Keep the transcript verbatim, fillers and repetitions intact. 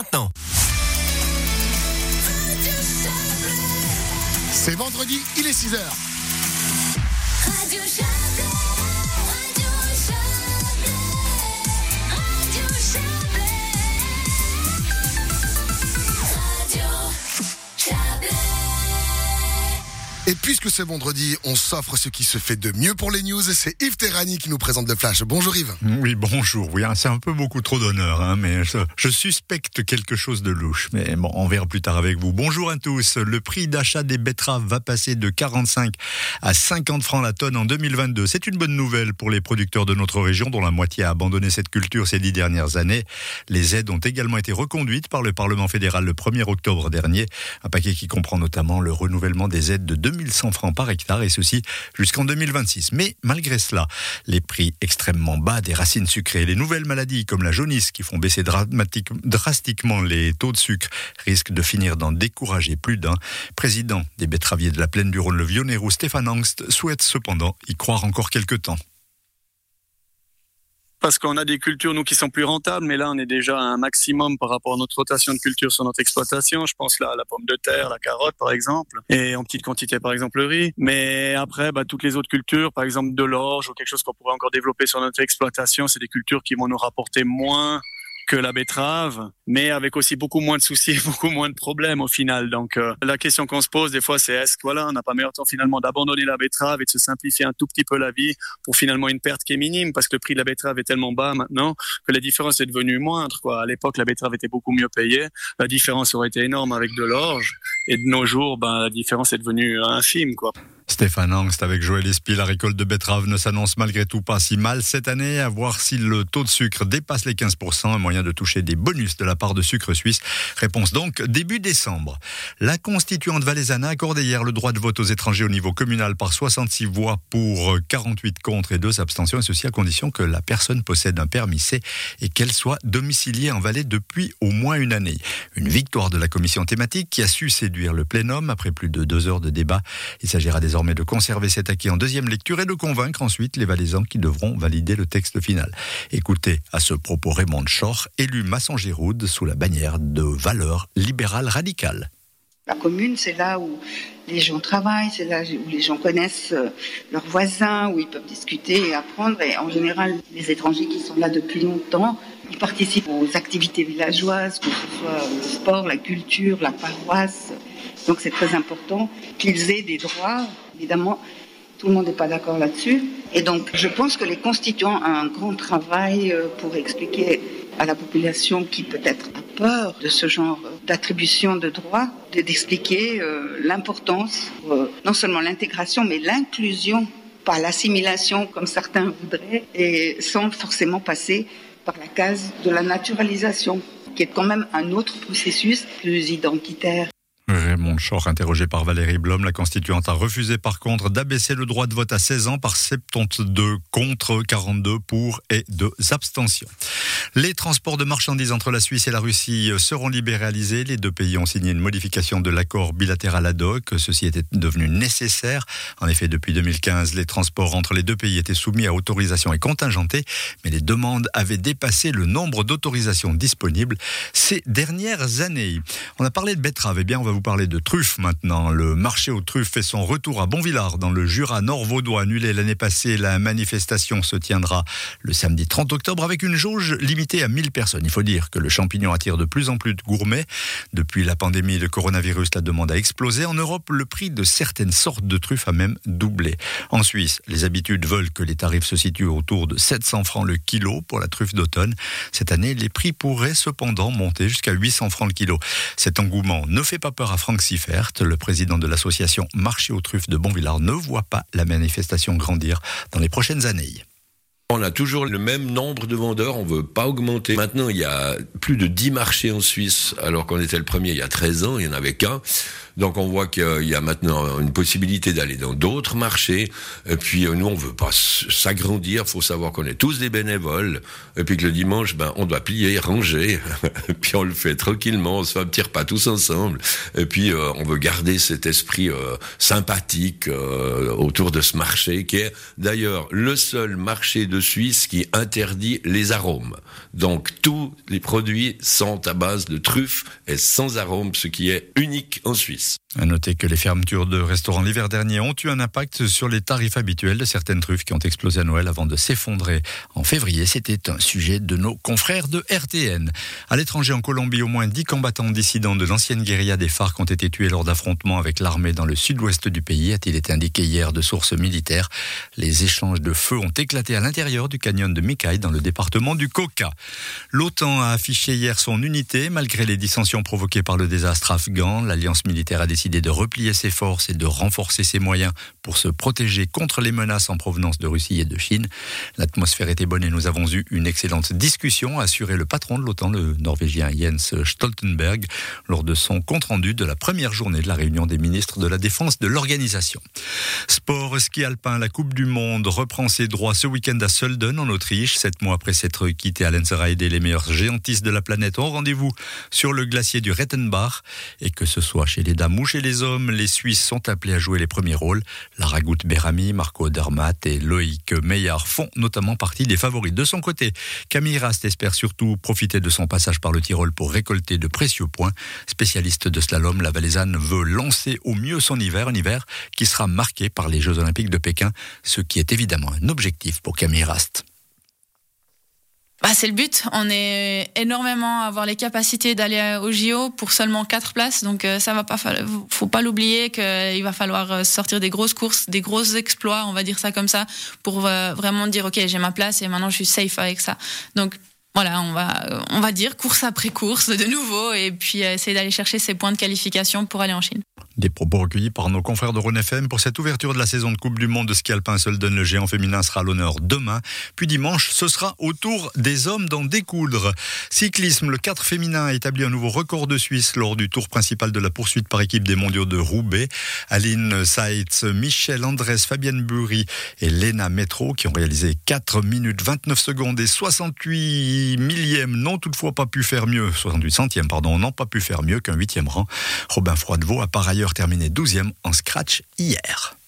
maintenant. C'est vendredi, il est six heures. Radio Chablais, Radio Chablais, Radio Chablais, Radio Chablais. Et puisque c'est vendredi, on s'offre ce qui se fait de mieux pour les news. Et c'est Yves Terrani qui nous présente le Flash. Bonjour Yves. Oui, bonjour. Oui, c'est un peu beaucoup trop d'honneur, hein, mais je, je suspecte quelque chose de louche. Mais bon, on verra plus tard avec vous. Bonjour à tous. Le prix d'achat des betteraves va passer de quarante-cinq à cinquante francs la tonne en deux mille vingt-deux. C'est une bonne nouvelle pour les producteurs de notre région, dont la moitié a abandonné cette culture ces dix dernières années. Les aides ont également été reconduites par le Parlement fédéral le premier octobre dernier. Un paquet qui comprend notamment le renouvellement des aides de deux mille cent francs par hectare, et ceci jusqu'en deux mille vingt-six. Mais malgré cela, les prix extrêmement bas des racines sucrées, les nouvelles maladies comme la jaunisse qui font baisser drastiquement les taux de sucre risquent de finir d'en décourager plus d'un. Président des betteraviers de la Plaine du Rhône, le Vionnérou, Stéphane Angst, souhaite cependant y croire encore quelques temps. Parce qu'on a des cultures, nous, qui sont plus rentables, mais là, on est déjà à un maximum par rapport à notre rotation de culture sur notre exploitation. Je pense là à la pomme de terre, la carotte, par exemple, et en petite quantité, par exemple, le riz. Mais après, bah, toutes les autres cultures, par exemple, de l'orge ou quelque chose qu'on pourrait encore développer sur notre exploitation, c'est des cultures qui vont nous rapporter moins que la betterave, mais avec aussi beaucoup moins de soucis, beaucoup moins de problèmes au final. Donc euh, la question qu'on se pose des fois, c'est est-ce que voilà, on n'a pas meilleur temps finalement d'abandonner la betterave et de se simplifier un tout petit peu la vie pour finalement une perte qui est minime, parce que le prix de la betterave est tellement bas maintenant que la différence est devenue moindre, quoi. À l'époque, la betterave était beaucoup mieux payée, la différence aurait été énorme avec de l'orge, et de nos jours, ben, la différence est devenue infime, quoi. Stéphane Angst avec Joël Espy, la récolte de betteraves ne s'annonce malgré tout pas si mal cette année. À voir si le taux de sucre dépasse les quinze pour cent, un moyen de toucher des bonus de la part de Sucre Suisse. Réponse donc début décembre. La constituante valaisanne a accordé hier le droit de vote aux étrangers au niveau communal par soixante-six voix pour, quarante-huit contre et deux abstentions, et ceci à condition que la personne possède un permis C et qu'elle soit domiciliée en Valais depuis au moins une année. Une victoire de la commission thématique qui a su séduire le plénum après plus de deux heures de débat. Il s'agira désormais de conserver cet acquis en deuxième lecture et de convaincre ensuite les Valaisans qui devront valider le texte final. Écoutez à ce propos Raymond Schor, élu Masson-Giroude sous la bannière de valeurs libérales radicales. La commune, c'est là où les gens travaillent, c'est là où les gens connaissent leurs voisins, où ils peuvent discuter et apprendre. Et en général, les étrangers qui sont là depuis longtemps, ils participent aux activités villageoises, que ce soit le sport, la culture, la paroisse. Donc c'est très important qu'ils aient des droits. Évidemment, tout le monde n'est pas d'accord là-dessus. Et donc, je pense que les constituants ont un grand travail pour expliquer à la population qui peut-être a peur de ce genre d'attribution de droits, d'expliquer euh, l'importance, euh, non seulement l'intégration, mais l'inclusion, pas l'assimilation comme certains voudraient, et sans forcément passer par la case de la naturalisation, qui est quand même un autre processus plus identitaire. Raymond Schor, interrogé par Valérie Blom, la constituante a refusé par contre d'abaisser le droit de vote à seize ans par soixante-douze contre, quarante-deux pour et deux abstentions. Les transports de marchandises entre la Suisse et la Russie seront libéralisés. Les deux pays ont signé une modification de l'accord bilatéral ad hoc. Ceci était devenu nécessaire. En effet, depuis deux mille quinze, les transports entre les deux pays étaient soumis à autorisation et contingentés, mais les demandes avaient dépassé le nombre d'autorisations disponibles ces dernières années. On a parlé de betteraves, eh bien on va vous parler de truffes maintenant. Le marché aux truffes fait son retour à Bonvillars dans le Jura nord-vaudois. Annulé l'année passée, la manifestation se tiendra le samedi trente octobre avec une jauge limitée à mille personnes. Il faut dire que le champignon attire de plus en plus de gourmets. Depuis la pandémie de coronavirus, la demande a explosé. En Europe, le prix de certaines sortes de truffes a même doublé. En Suisse, les habitudes veulent que les tarifs se situent autour de sept cents francs le kilo pour la truffe d'automne. Cette année, les prix pourraient cependant monter jusqu'à huit cents francs le kilo. Cet engouement ne fait pas peur à Franck Siffert, le président de l'association Marché aux truffes de Bonvillars, ne voit pas la manifestation grandir dans les prochaines années. On a toujours le même nombre de vendeurs, on ne veut pas augmenter. Maintenant, il y a plus de dix marchés en Suisse, alors qu'on était le premier il y a treize ans, il n'y en avait qu'un. Donc on voit qu'il y a maintenant une possibilité d'aller dans d'autres marchés. Et puis nous, on ne veut pas s'agrandir, il faut savoir qu'on est tous des bénévoles. Et puis que le dimanche, ben, on doit plier, ranger. Et puis on le fait tranquillement, on se fait un petit repas tous ensemble. Et puis euh, on veut garder cet esprit euh, sympathique euh, autour de ce marché, qui est d'ailleurs le seul marché de suisse qui interdit les arômes. Donc tous les produits sont à base de truffes et sans arômes, ce qui est unique en Suisse. À noter que les fermetures de restaurants l'hiver dernier ont eu un impact sur les tarifs habituels de certaines truffes qui ont explosé à Noël avant de s'effondrer en février. C'était un sujet de nos confrères de R T N. À l'étranger, en Colombie, au moins dix combattants dissidents de l'ancienne guérilla des FARC ont été tués lors d'affrontements avec l'armée dans le sud-ouest du pays, a-t-il été indiqué hier de sources militaires. Les échanges de feu ont éclaté à l'intérieur du canyon de Micay dans le département du Cauca. L'OTAN a affiché hier son unité malgré les dissensions provoquées par le désastre afghan. L'alliance militaire a décidé de replier ses forces et de renforcer ses moyens pour se protéger contre les menaces en provenance de Russie et de Chine. L'atmosphère était bonne et nous avons eu une excellente discussion, a assuré le patron de l'OTAN, le Norvégien Jens Stoltenberg, lors de son compte-rendu de la première journée de la réunion des ministres de la Défense de l'organisation. Sport, ski alpin, la Coupe du Monde reprend ses droits ce week-end à Sölden en Autriche. Sept mois après s'être quitté à Lenzerheide, les meilleurs géantistes de la planète ont rendez-vous sur le glacier du Rettenbach. Et que ce soit chez les dames ou chez les hommes, les Suisses sont appelés à jouer les premiers rôles. Lara Gut-Beramy, Marco Odermatt et Loïc Meillard font notamment partie des favoris. De son côté, Camille Rast espère surtout profiter de son passage par le Tyrol pour récolter de précieux points. Spécialiste de slalom, la Valaisanne veut lancer au mieux son hiver, un hiver qui sera marqué par les Jeux Olympiques de Pékin, ce qui est évidemment un objectif pour Camille Rast. Bah, c'est le but. On est énormément à avoir les capacités d'aller au J O pour seulement quatre places. Donc, euh, ça va pas falloir, faut pas l'oublier qu'il va falloir sortir des grosses courses, des gros exploits, on va dire ça comme ça, pour euh, vraiment dire, OK, j'ai ma place et maintenant je suis safe avec ça. Donc, voilà, on va, on va dire course après course de nouveau et puis euh, essayer d'aller chercher ces points de qualification pour aller en Chine. Des propos recueillis par nos confrères de Rhône F M pour cette ouverture de la saison de Coupe du Monde de ski alpin. Sölden, le géant féminin, sera à l'honneur demain. Puis dimanche, ce sera au tour des hommes d'en découdre. Cyclisme, le quatre féminin a établi un nouveau record de Suisse lors du tour principal de la poursuite par équipe des mondiaux de Roubaix. Aline Seitz, Michel Andrés, Fabienne Bury et Lena Metro qui ont réalisé quatre minutes vingt-neuf secondes et soixante-huit millièmes n'ont toutefois pas pu faire mieux, soixante-huit centièmes, pardon, n'ont pas pu faire mieux qu'un huitième rang. Robin Froidevaux a par ailleurs terminé douzième en scratch hier.